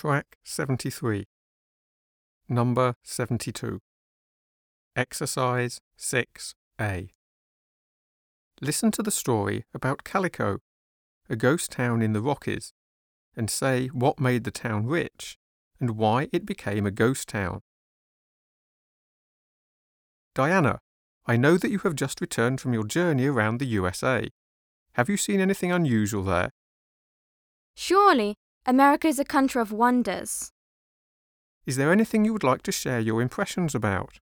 Track 73. Number 72. Exercise 6A. Listen to the story about Calico, a ghost town in the Rockies, and say what made the town rich and why it became a ghost town. Diana, I know that you have just returned from your journey around the USA. Have you seen anything unusual there? Surely, America is a country of wonders. Is there anything you would like to share your impressions about?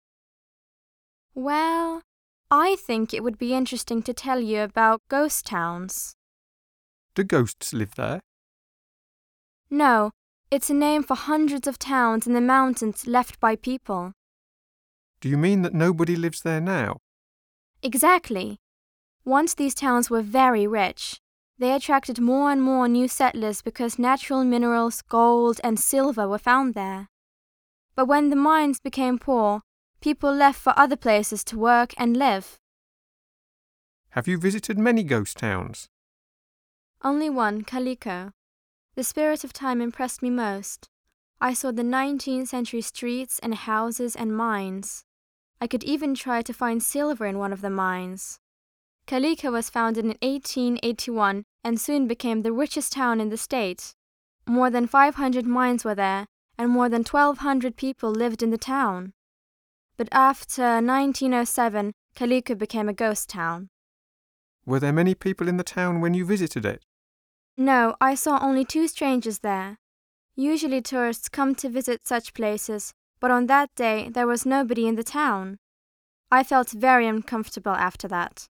Well, I think it would be interesting to tell you about ghost towns. Do ghosts live there? No, it's a name for hundreds of towns in the mountains left by people. Do you mean that nobody lives there now? Exactly. Once these towns were very rich. They attracted more and more new settlers because natural minerals, gold and silver were found there. But when the mines became poor, people left for other places to work and live. Have you visited many ghost towns? Only one, Calico. The spirit of time impressed me most. I saw the 19th century streets and houses and mines. I could even try to find silver in one of the mines. Calico was founded in 1881 and soon became the richest town in the state. More than 500 mines were there, and more than 1,200 people lived in the town. But after 1907, Calico became a ghost town. Were there many people in the town when you visited it? No, I saw only 2 strangers there. Usually tourists come to visit such places, but on that day there was nobody in the town. I felt very uncomfortable after that.